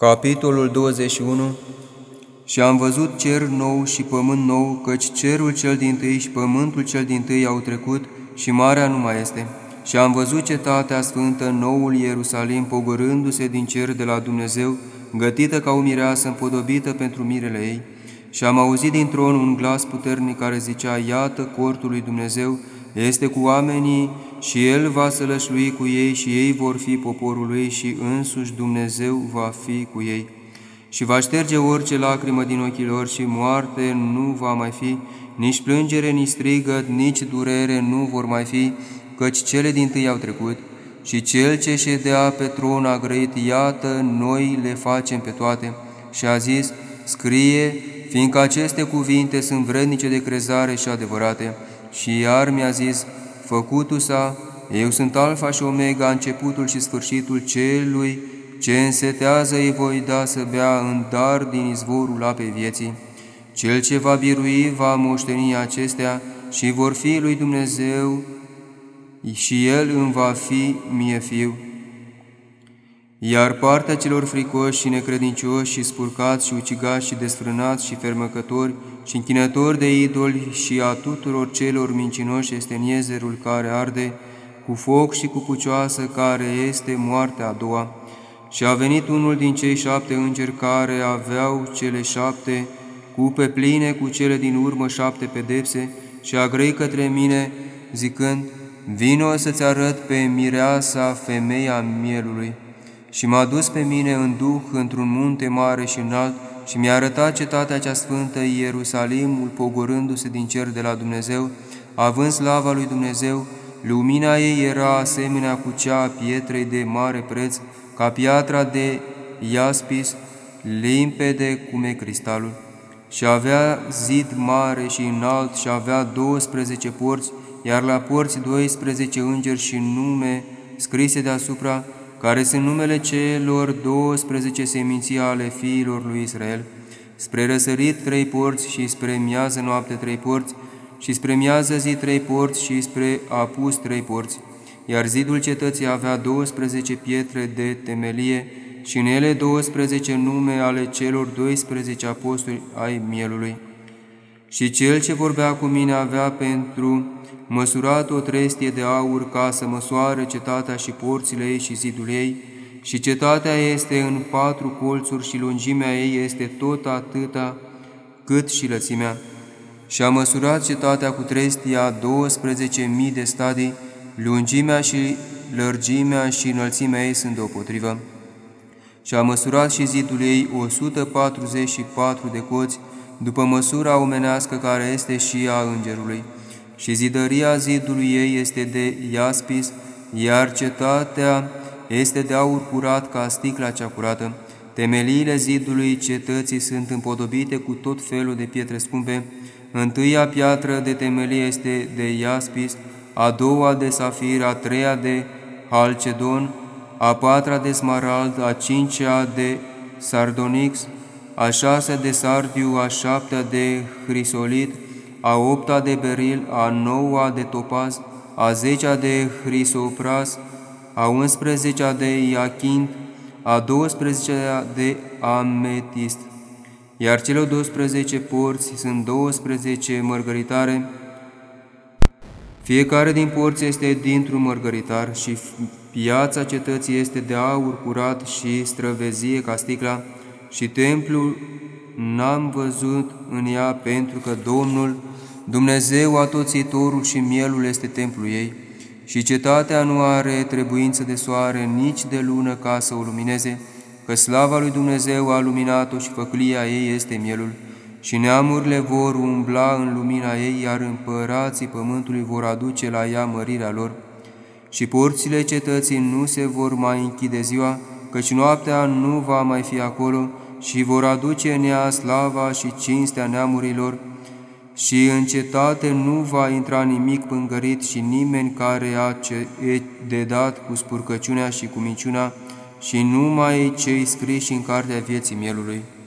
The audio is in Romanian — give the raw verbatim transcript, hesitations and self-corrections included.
Capitolul douăzeci și unu. Și am văzut cer nou și pământ nou, căci cerul cel dintâi și pământul cel dintâi au trecut și marea nu mai este. Și am văzut cetatea sfântă, noul Ierusalim, pogorându-se din cer de la Dumnezeu, gătită ca o mireasă împodobită pentru mirele ei. Și am auzit din tron un glas puternic care zicea: Iată, cortul lui Dumnezeu este cu oamenii și El va sălășlui cu ei și ei vor fi poporul Lui și însuși Dumnezeu va fi cu ei. Și va șterge orice lacrimă din ochii lor și moarte nu va mai fi, nici plângere, nici strigăt, nici durere nu vor mai fi, căci cele dintâi au trecut. Și Cel ce ședea pe tron a grăit: Iată, noi le facem pe toate. Și a zis: Scrie, fiindcă aceste cuvinte sunt vrednice de crezare și adevărate. Și iar mi-a zis: Făcutu s-a, eu sunt Alfa și Omega, începutul și sfârșitul celui ce însetează îi voi da să bea în dar din izvorul apei vieții. Cel ce va birui va moșteni acestea și vor fi lui Dumnezeu și El îmi va fi mie fiu. Iar partea celor fricoși și necredincioși și spurcați și ucigași și desfrânați și fermăcători și închinători de idoli și a tuturor celor mincinoși este niezerul care arde cu foc și cu pucioasă, care este moartea a doua. Și a venit unul din cei șapte îngeri care aveau cele șapte cupe pline cu cele din urmă șapte pedepse și a grăit către mine, zicând: Vino să-ți arăt pe mireasa, femeia mielului. Și m-a dus pe mine în duh într-un munte mare și înalt și mi-a arătat cetatea cea sfântă, Ierusalimul, pogorându-se din cer de la Dumnezeu, având slava lui Dumnezeu. Lumina ei era asemenea cu cea a pietrei de mare preț, ca piatra de iaspis, limpede cum e cristalul. Și avea zid mare și înalt și avea douăsprezece porți, iar la porți doisprezece îngeri și nume scrise deasupra, care sunt numele celor douăsprezece seminții ale fiilor lui Israel. Spre răsărit trei porți și spre miază noapte trei porți și spre miază zi trei porți și spre apus trei porți. Iar zidul cetății avea douăsprezece pietre de temelie și în ele douăsprezece nume ale celor doisprezece apostoli ai mielului. Și cel ce vorbea cu mine avea pentru măsurat o trestie de aur ca să măsoare cetatea și porțile ei și zidul ei, și cetatea este în patru colțuri și lungimea ei este tot atâta cât și lățimea. Și a măsurat cetatea cu trestia douăsprezece mii de stadii, lungimea și lărgimea și înălțimea ei sunt deopotrivă. Și a măsurat și zidul ei o sută patruzeci și patru de coți, după măsura omenească care este și a îngerului. Și zidăria zidului ei este de iaspis, iar cetatea este de aur curat ca sticla cea curată. Temeliile zidului cetății sunt împodobite cu tot felul de pietre scumpe. Întâia piatră de temelie este de iaspis, a doua de safir, a treia de halcedon, a patra de smarald, a cincea de sardonix, a șasea de sardiu, a șaptea de hrisolit, a opta de beril, a noua de topaz, a zecea de hrisopras, a unsprezecea de iachint, a douăsprezecea de ametist. Iar cele douăsprezece porți sunt douăsprezece mărgăritare, fiecare din porți este dintr-un mărgăritar, și piața cetății este de aur curat și străvezie ca sticla, și templul n-am văzut în ea, pentru că Domnul, Dumnezeu Atoțitorul și mielul este templul ei. Și cetatea nu are trebuință de soare, nici de lună ca să o lumineze, că slava lui Dumnezeu a luminat-o și făclia ei este mielul. Și neamurile vor umbla în lumina ei, iar împărații pământului vor aduce la ea mărirea lor. Și porțile cetății nu se vor mai închide ziua, căci noaptea nu va mai fi acolo, și vor aduce în ea slava și cinstea neamurilor. Și în cetate nu va intra nimic pângărit și nimeni care a de dat cu spurcăciunea și cu minciuna, și numai cei scriși în cartea vieții mielului.